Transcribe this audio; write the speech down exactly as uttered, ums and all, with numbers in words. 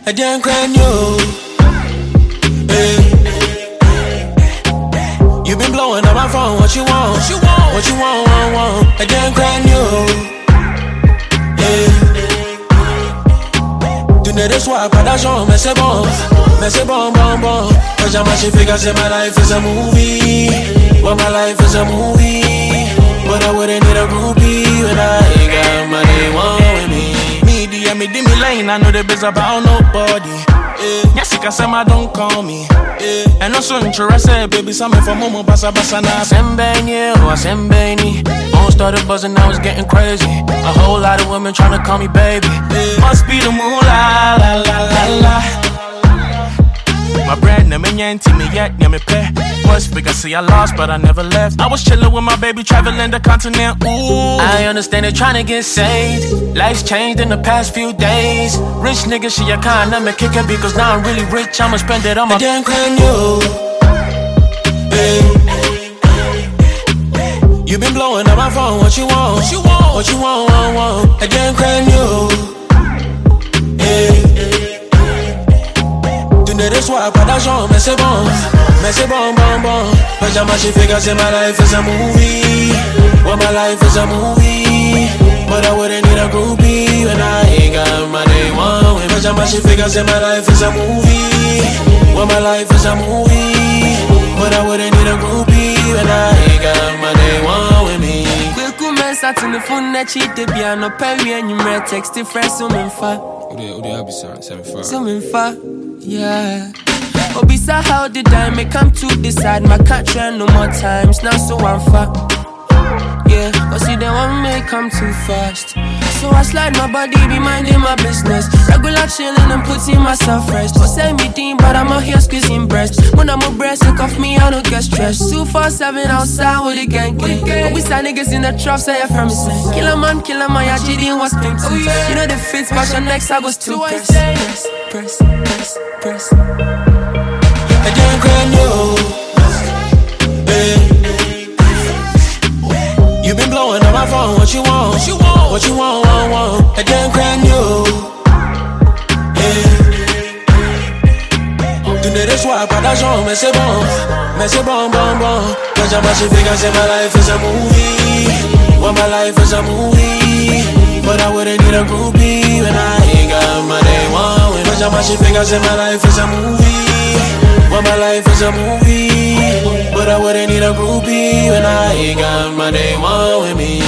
I didn't cry you. Hey. You been blowing up my phone, what you want? What you want? What you want, want, want? I didn't cry you. Hey. Tu n'es de soi, pas d'argent, mais c'est bon. Mais c'est bon, bon, bon. Quand j'ai marché, fait que my life is a movie. Well, my life is a movie. But I wouldn't need a groupie when I ain't got money, one with me. Media, me, me lane, I know the biz about nobody. Yeah. Yes, you can say my don't call me. Yeah. And also interested, baby, something for Momo, Basa, Basa, na. Sembeni, oh, Sembeni. Phone started buzzing, I was getting crazy. A whole lot of women trying to call me baby. Yeah. Must be the moolah, la, la, la, la. My bread, never yanti me yet, never pay. Was figure, see I lost, but I never left. I was chillin' with my baby, traveling the continent, ooh. I understand they're trying to get saved. Life's changed in the past few days. Rich nigga, she a kind, I'ma kick it because now I'm really rich, I'ma spend it on my damn crown, you. Hey. You been blowing up my phone, what you want? What you want? What you want, want, want? I damn crown, you. Hey. De soi, pas d'argent, mais c'est bon. Mais c'est bon, bon, bon. Quand j'ai marché, fait que my life is a movie. Well, my life is a movie. But I wouldn't need a groupie when I ain't got money, one with me. Quand j'ai marché, fait que my life is a movie. Well, my life is a movie. But I wouldn't need a groupie when I ain't got money, one with me. Sat in the phone that cheat the piano, Perry and you may text the friend, so I'm far. Oh, they be sorry, seven far. So I'm far, yeah. Obisa, how did I make come to decide? My country no more times, now so I'm far. Yeah, cause see, they want me come too fast. So I slide my body, be minding my business. Regular chillin' and putting myself first. For send me team, but I'm out here squeezing breast. When I'm a breast, sick of me, I don't get stressed. two four seven outside with the gang gang. But we stand niggas in the trough, say it from me. Kill a man, kill a man, yeah, G D was pink too. You know the fits, but your next I was too press. Press, press, press, press. I didn't cry you. Hey. You been blowing up my phone, what you want? What you want? What you want, want, want? I didn't cry you. Hey. Tu n'es de soi, pas d'argent, mais c'est bon. Mais c'est bon, bon, bon. Quand j'ai marché, fait que my life is a movie. Well, my life is a movie. But I wouldn't need a groupie when I ain't got money, one with me. Quand j'ai marché, fait que my life is a movie. Well, my life is a movie. But I wouldn't need a groupie when I ain't got my day one with me.